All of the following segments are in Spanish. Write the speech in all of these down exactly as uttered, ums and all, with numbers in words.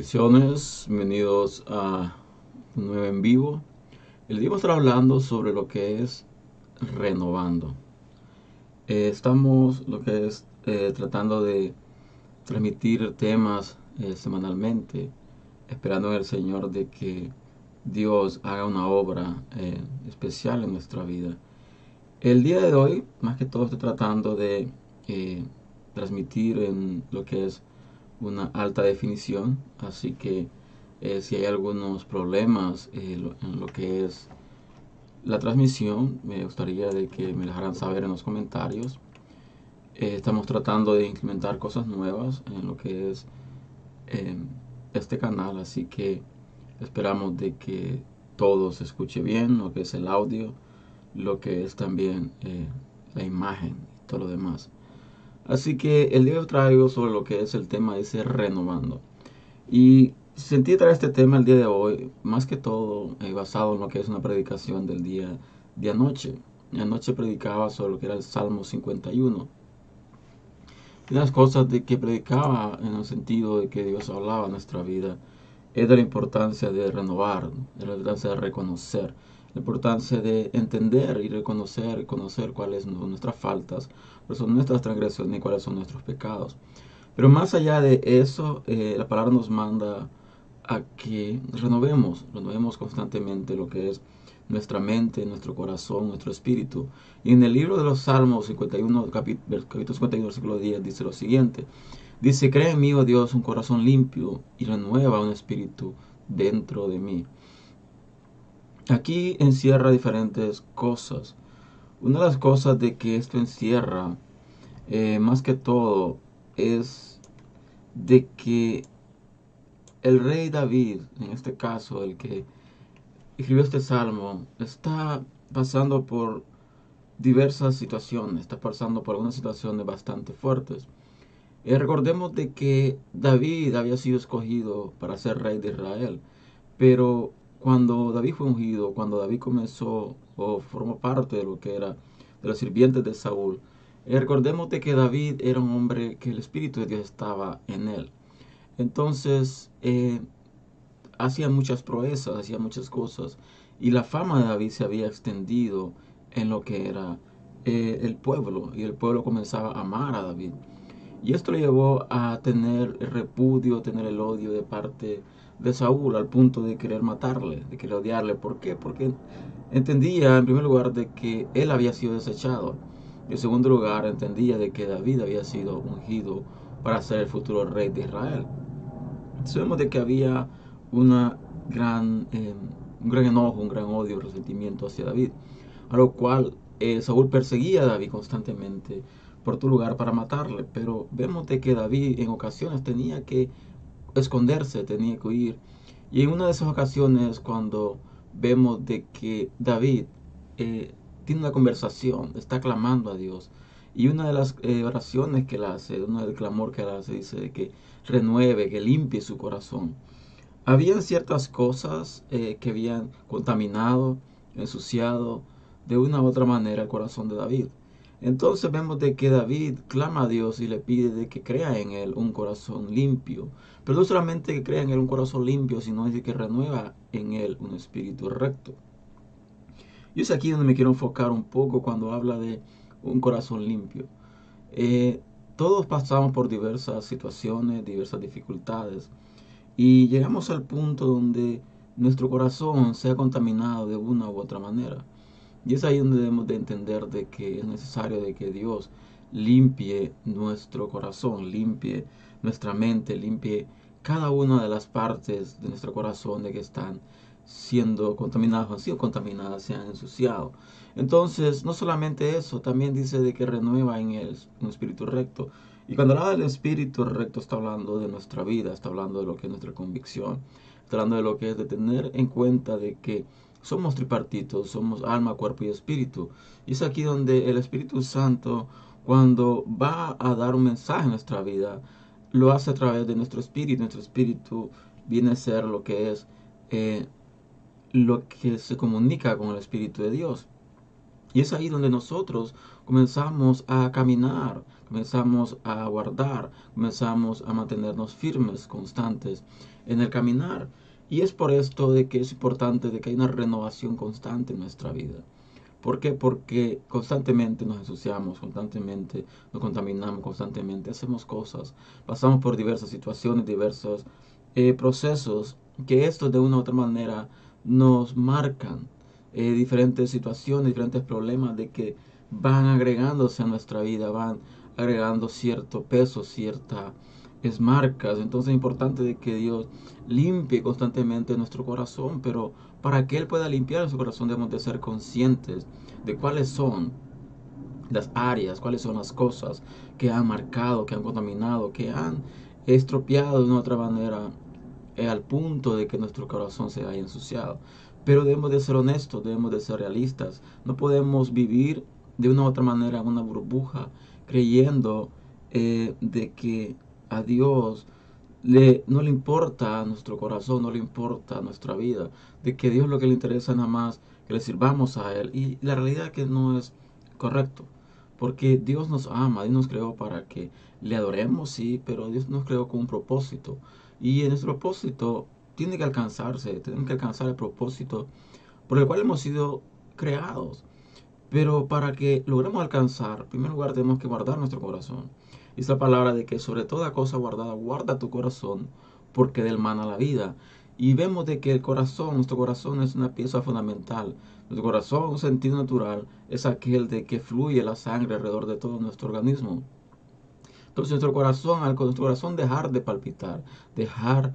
Bendiciones, bienvenidos a un nuevo en vivo. El día vamos a estar hablando sobre lo que es renovando. Eh, estamos lo que es eh, tratando de transmitir temas eh, semanalmente, esperando en el Señor de que Dios haga una obra eh, especial en nuestra vida. El día de hoy, más que todo, estoy tratando de eh, transmitir en lo que es una alta definición, así que eh, si hay algunos problemas eh, lo- en lo que es la transmisión, me gustaría de que me dejaran saber en los comentarios. Eh, estamos tratando de implementar cosas nuevas en lo que es eh, este canal, así que esperamos de que todo se escuche bien, lo que es el audio, lo que es también eh, la imagen y todo lo demás. Así que el día de hoy traigo sobre lo que es el tema de ser renovando. Y sentí traer este tema el día de hoy, más que todo eh, basado en lo que es una predicación del día de anoche. Y anoche predicaba sobre lo que era el Salmo cincuenta y uno. Y las cosas de que predicaba en el sentido de que Dios hablaba en nuestra vida es de la importancia de renovar, de la importancia de reconocer, la importancia de entender y reconocer, conocer cuáles son nuestras faltas, cuáles son nuestras transgresiones y cuáles son nuestros pecados. Pero más allá de eso, eh, la palabra nos manda a que renovemos, renovemos constantemente lo que es nuestra mente, nuestro corazón, nuestro espíritu. Y en el libro de los Salmos cincuenta y uno, capítulo cincuenta y uno, versículo diez, dice lo siguiente. Dice, crea en mí, oh Dios, un corazón limpio y renueva un espíritu dentro de mí. Aquí encierra diferentes cosas. Una de las cosas de que esto encierra, eh, más que todo, es de que el rey David, en este caso, el que escribió este salmo, está pasando por diversas situaciones, está pasando por algunas situaciones bastante fuertes. Eh, recordemos de que David había sido escogido para ser rey de Israel, pero cuando David fue ungido, cuando David comenzó o formó parte de lo que era de los sirvientes de Saúl, eh, recordemos de que David era un hombre que el Espíritu de Dios estaba en él. Entonces, eh, hacía muchas proezas, hacía muchas cosas, y la fama de David se había extendido en lo que era eh, el pueblo, y el pueblo comenzaba a amar a David. Y esto le llevó a tener el repudio, tener el odio de parte de Saúl, al punto de querer matarle, de querer odiarle. ¿Por qué? Porque entendía, en primer lugar, de que él había sido desechado. Y en segundo lugar, entendía de que David había sido ungido para ser el futuro rey de Israel. Sabemos de que había una gran, eh, un gran enojo, un gran odio, resentimiento hacia David, a lo cual eh, Saúl perseguía a David constantemente por tu lugar para matarle, pero vemos de que David en ocasiones tenía que esconderse, tenía que huir, y en una de esas ocasiones cuando vemos de que David eh, tiene una conversación, está clamando a Dios, y una de las eh, oraciones que él hace, uno del clamor que él hace, dice de que renueve, que limpie su corazón. Habían ciertas cosas eh, que habían contaminado, ensuciado de una u otra manera el corazón de David. Entonces vemos de que David clama a Dios y le pide de que crea en él un corazón limpio. Pero no solamente que crea en él un corazón limpio, sino de que renueva en él un espíritu recto. Y es aquí donde me quiero enfocar un poco cuando habla de un corazón limpio. Eh, todos pasamos por diversas situaciones, diversas dificultades. Y llegamos al punto donde nuestro corazón se ha contaminado de una u otra manera. Y es ahí donde debemos de entender de que es necesario de que Dios limpie nuestro corazón, limpie nuestra mente, limpie cada una de las partes de nuestro corazón de que están siendo contaminadas, han sido contaminadas, se han ensuciado. Entonces, no solamente eso, también dice de que renueva en él un espíritu recto. Y cuando habla del espíritu recto está hablando de nuestra vida, está hablando de lo que es nuestra convicción, está hablando de lo que es de tener en cuenta de que somos tripartitos, somos alma, cuerpo y espíritu. Y es aquí donde el Espíritu Santo, cuando va a dar un mensaje en nuestra vida, lo hace a través de nuestro espíritu. Nuestro espíritu viene a ser lo que es eh, lo que se comunica con el Espíritu de Dios. Y es ahí donde nosotros comenzamos a caminar, comenzamos a guardar, comenzamos a mantenernos firmes, constantes en el caminar. Y es por esto de que es importante de que hay una renovación constante en nuestra vida. ¿Por qué? Porque constantemente nos ensuciamos, constantemente nos contaminamos, constantemente hacemos cosas, pasamos por diversas situaciones, diversos eh, procesos, que esto de una u otra manera nos marcan eh, diferentes situaciones, diferentes problemas de que van agregándose a nuestra vida, van agregando cierto peso, ciertas marcas. Entonces es importante de que Dios limpie constantemente nuestro corazón, pero para que Él pueda limpiar nuestro corazón debemos de ser conscientes de cuáles son las áreas, cuáles son las cosas que han marcado, que han contaminado, que han estropeado de una otra manera eh, al punto de que nuestro corazón se haya ensuciado. Pero debemos de ser honestos, debemos de ser realistas. No podemos vivir de una u otra manera en una burbuja creyendo eh, de que a Dios le, no le importa nuestro corazón, no le importa nuestra vida, de que Dios lo que le interesa nada más que le sirvamos a Él. Y la realidad es que no es correcto, porque Dios nos ama, Dios nos creó para que le adoremos, sí, pero Dios nos creó con un propósito. Y en ese propósito tiene que alcanzarse, tenemos que alcanzar el propósito por el cual hemos sido creados. Pero para que logremos alcanzar, en primer lugar tenemos que guardar nuestro corazón. Y esa palabra de que sobre toda cosa guardada, guarda tu corazón, porque del mana la vida. Y vemos de que el corazón, nuestro corazón es una pieza fundamental. Nuestro corazón, un sentido natural, es aquel de que fluye la sangre alrededor de todo nuestro organismo. Entonces nuestro corazón, al nuestro corazón dejar de palpitar, dejar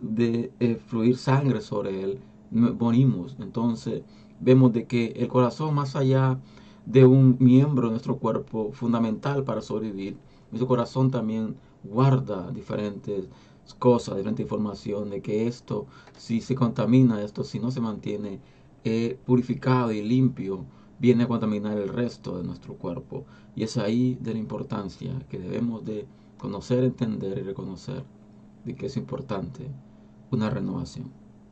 de eh, fluir sangre sobre él, morimos. Entonces vemos de que el corazón, más allá de un miembro de nuestro cuerpo fundamental para sobrevivir, nuestro corazón también guarda diferentes cosas, diferente información de que esto, si se contamina, esto si no se mantiene eh, purificado y limpio, viene a contaminar el resto de nuestro cuerpo. Y es ahí de la importancia que debemos de conocer, entender y reconocer de que es importante una renovación.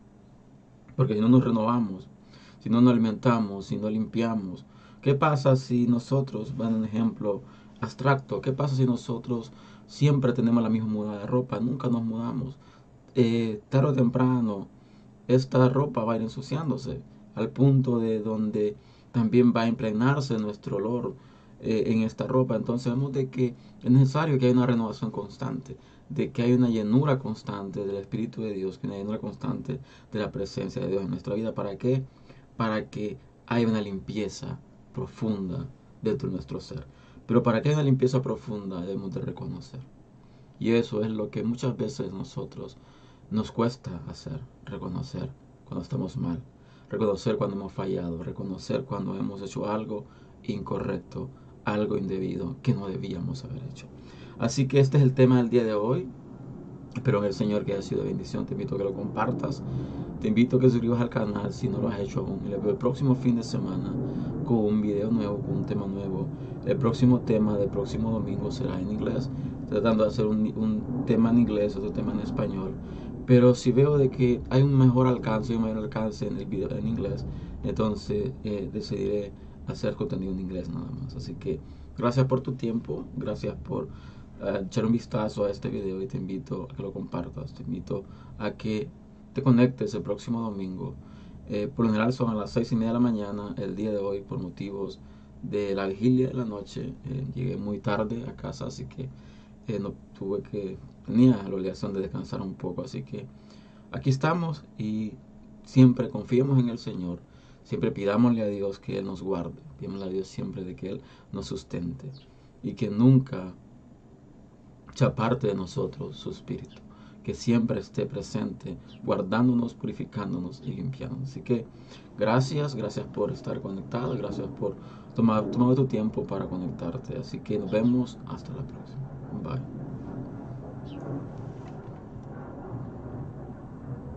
Porque si no nos renovamos, si no nos alimentamos, si no limpiamos, ¿qué pasa si nosotros, van un ejemplo abstracto, qué pasa si nosotros siempre tenemos la misma muda de ropa, nunca nos mudamos? Eh, tarde o temprano, esta ropa va a ir ensuciándose al punto de donde también va a impregnarse nuestro olor eh, en esta ropa. Entonces vemos de que es necesario que haya una renovación constante, de que hay una llenura constante del Espíritu de Dios, que hay una llenura constante de la presencia de Dios en nuestra vida. ¿Para qué? Para que haya una limpieza profunda dentro de nuestro ser. Pero para que haya una limpieza profunda debemos de reconocer. Y eso es lo que muchas veces nosotros nos cuesta hacer, reconocer cuando estamos mal, reconocer cuando hemos fallado, reconocer cuando hemos hecho algo incorrecto, algo indebido que no debíamos haber hecho. Así que este es el tema del día de hoy. Espero en el Señor que haya sido de bendición. Te invito a que lo compartas. Te invito a que te suscribas al canal si no lo has hecho aún. Y les veo el próximo fin de semana con un video nuevo, con un tema nuevo. El próximo tema del próximo domingo será en inglés. Tratando de hacer un, un tema en inglés, otro tema en español. Pero si veo de que hay un mejor alcance, un mayor alcance en el video en inglés, entonces eh, decidiré hacer contenido en inglés nada más. Así que gracias por tu tiempo, gracias por uh, echar un vistazo a este video y te invito a que lo compartas, te invito a que te conectes el próximo domingo. Eh, por lo general son a las seis y media de la mañana. El día de hoy, por motivos de la vigilia de la noche, eh, llegué muy tarde a casa, así que eh, no tuve que tenía la obligación de descansar un poco. Así que aquí estamos y siempre confiemos en el Señor. Siempre pidámosle a Dios que Él nos guarde. Pidámosle a Dios siempre de que Él nos sustente y que nunca se aparte de nosotros su espíritu, que siempre esté presente, guardándonos, purificándonos y limpiándonos. Así que gracias, gracias por estar conectado, gracias por tomar, tomar tu tiempo para conectarte. Así que nos vemos hasta la próxima. Bye.